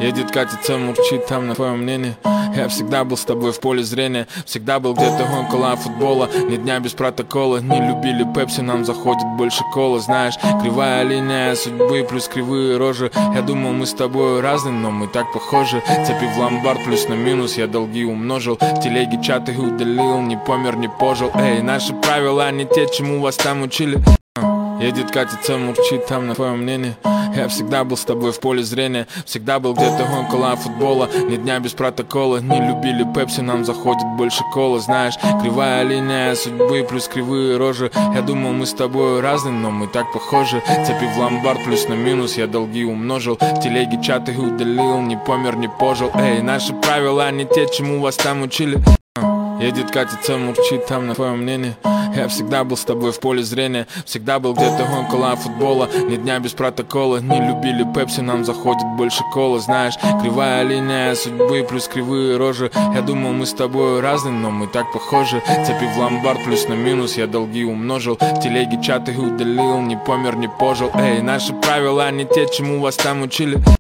Едет, катится, мурчит там на твое мнение. Я всегда был с тобой в поле зрения, всегда был где-то около футбола. Ни дня без протокола, не любили пепси, нам заходит больше кола. Знаешь, кривая линия судьбы плюс кривые рожи. Я думал, мы с тобой разные, но мы так похожи. Цепи в ломбард плюс на минус, я долги умножил. В телеге чаты удалил, не помер, не пожил. Эй, наши правила не те, чему вас там учили. Едет, катится, мурчит там на твое мнение. Я всегда был с тобой в поле зрения, всегда был где-то около футбола. Ни дня без протокола, не любили пепси, нам заходит больше кола. Знаешь, кривая линия судьбы плюс кривые рожи. Я думал, мы с тобой разные, но мы так похожи. Цепи в ломбард плюс на минус, я долги умножил. В телеге чаты удалил, не помер, не пожил. Эй, наши правила не те, чему вас там учили. Едет, катится, мурчит там на твое мнение. Я всегда был с тобой в поле зрения, всегда был где-то около футбола. Ни дня без протокола, не любили пепси, нам заходит больше кола. Знаешь, кривая линия судьбы плюс кривые рожи. Я думал, мы с тобой разные, но мы так похожи. Цепи в ломбард плюс на минус, я долги умножил. В телеге чаты удалил, не помер, не пожил. Эй, наши правила не те, чему вас там учили.